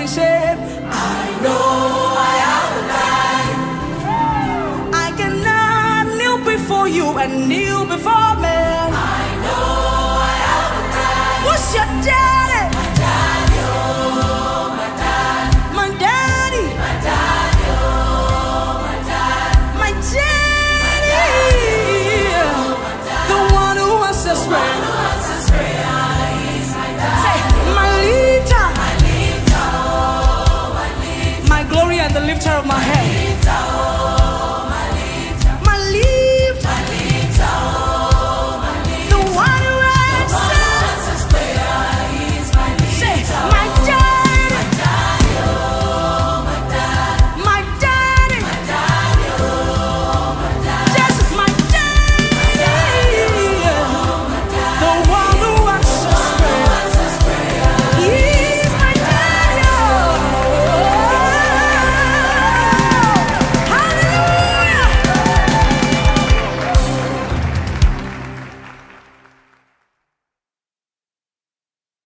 he said, I know I am alive. I cannot kneel before you and kneel before man. I know I am alive. What's your daddy? My daddy, oh, my dad. My daddy. My daddy, oh, my dad. My daddy. The one who answers prayer. The lifter of my head.